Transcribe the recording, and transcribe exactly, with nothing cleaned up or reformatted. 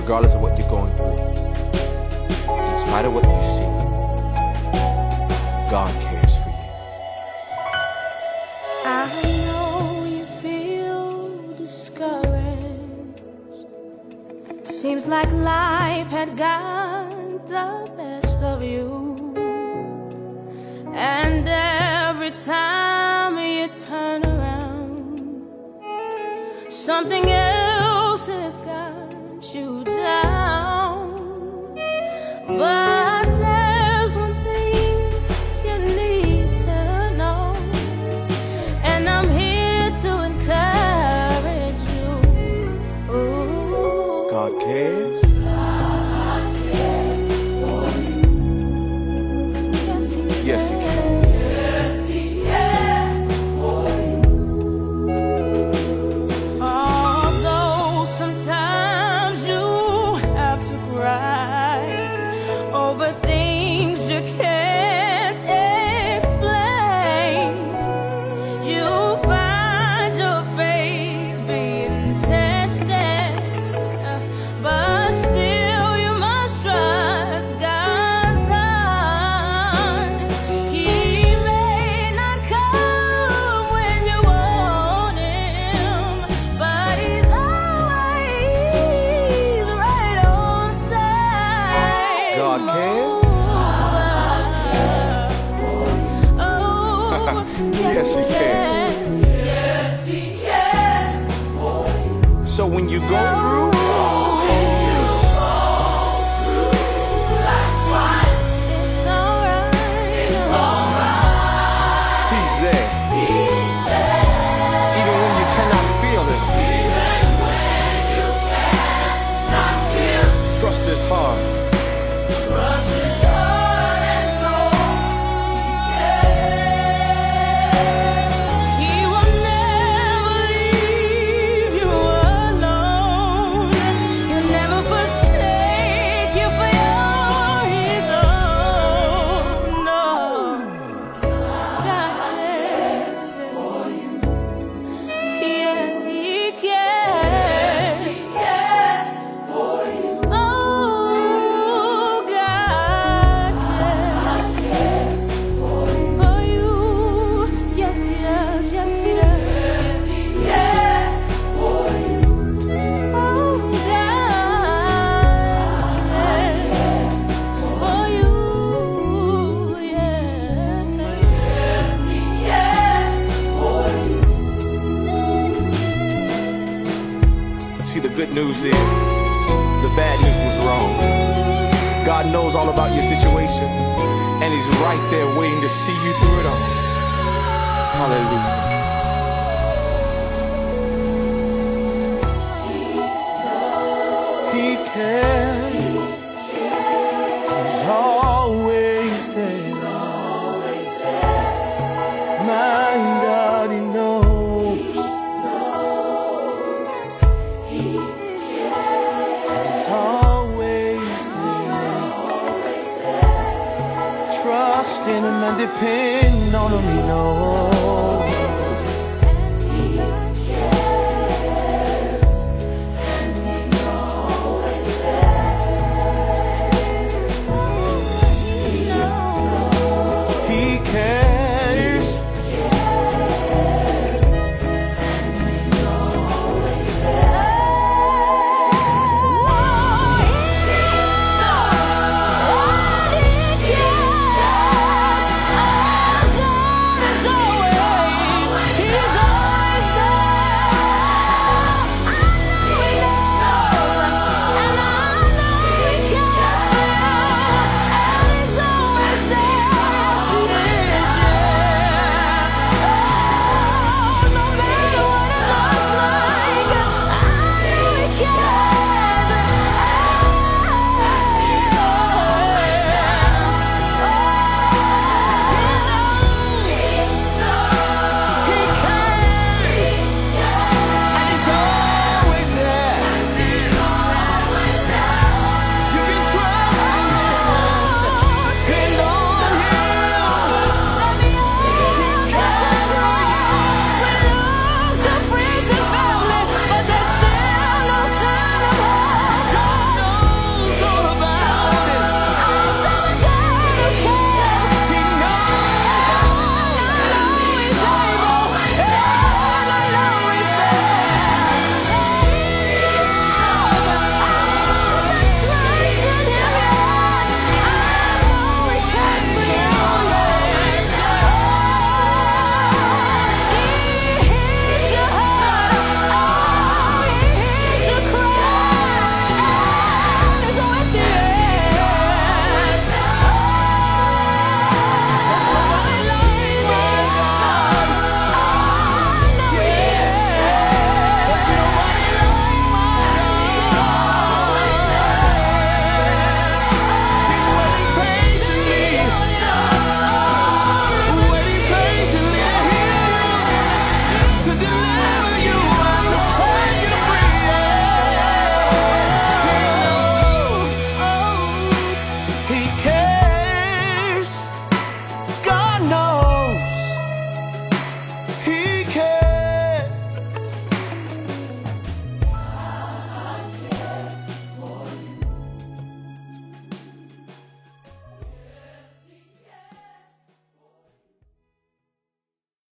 regardless of what you're going through, in spite of what you see, God cares for you. I know you feel discouraged. Seems like life had got the best of you, and every time you turn around, something else has got you down. But there's one thing you need to know, and I'm here to encourage you. Ooh. God cares. God cares for you. Yes, He cares. Yes, He can. Yes, He cares for you. Although sometimes you have to cry over things you can't explain, you find your faith being tested, but still you must trust God's heart. He may not come when you want Him, but He's always right on time. God cares. Oh, Yes, He can. Yes, He cares. So when you go through, It's alright. It's alright. He's there. He's there. Even when you cannot feel Him, Even when you cannot feel. trust His heart. Trust His heart and know He cares. He will never leave you alone. He'll never forsake you, for you're His own. No, God cares for you. Yes, He cares. He cares for you. Oh, God cares for you. Yes, He does. Yes, He does. Yes, He cares for you. Oh, God cares for you. Yeah. Yes, He cares for you. See, the good news is, the bad news was wrong. God knows all about your situation, and He's right there waiting to see you through it all. Hallelujah. He cares. He's always there. My God, He knows. He's always there. Trust in Him and depend on Him, He knows.